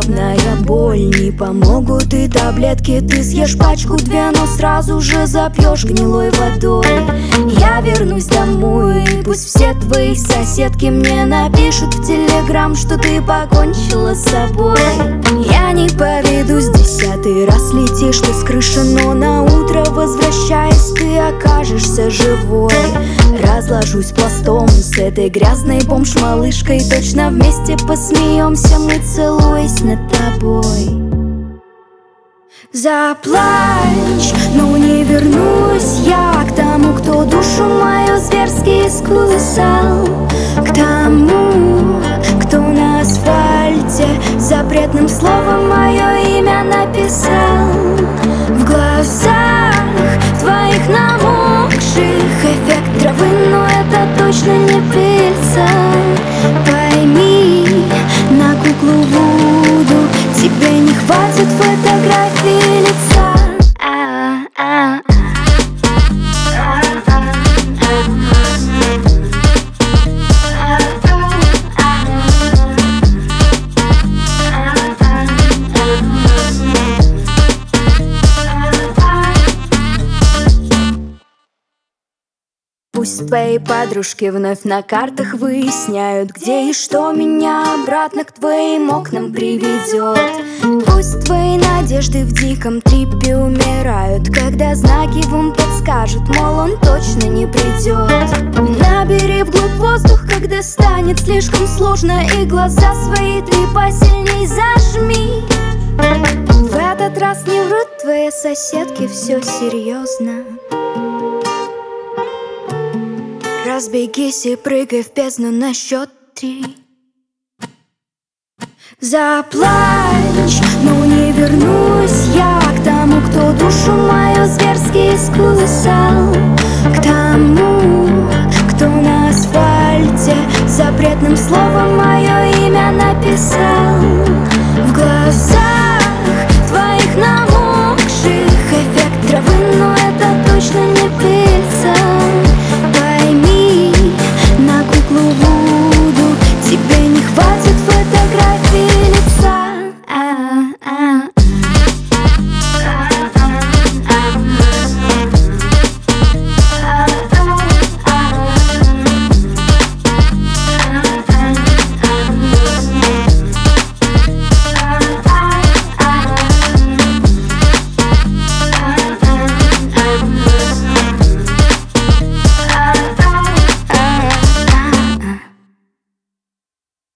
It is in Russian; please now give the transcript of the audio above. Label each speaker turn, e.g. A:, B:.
A: головная боль. Не помогут и таблетки, ты съешь пачку две, но сразу же запьешь гнилой водой. Я вернусь домой, и пусть все твои соседки мне напишут в телеграм, что ты покончила с собой. Я не поведусь, 10-й раз летишь ты с крыши, но на утро возвращаясь, ты окажешься живой. Разложусь пластом с этой грязной бомж-малышкой, точно вместе посмеемся мы, целуясь над тобой. Заплачь, но не вернусь я к тому, кто душу мою зверски искусал, к тому, кто на асфальте запретным словом мое имя написал. В глазах твоих намокших эффект травы, но это точно не пыльца. Пойми, на куклу Вуду тебе не хватит фотографии лица. Пусть твои подружки вновь на картах выясняют, где и что меня обратно к твоим окнам приведет. Пусть твои надежды в диком трипе умирают, когда знаки вам подскажут, мол, он точно не придет. Набери вглубь воздух, когда станет слишком сложно, и глаза свои ты посильней зажми. В этот раз не врут твои соседки, все серьезно. Разбегись и прыгай в бездну на счет 3. Заплачь, но не вернусь я к тому, кто душу мою зверски искусал, к тому, кто на асфальте запретным словом мое имя написал.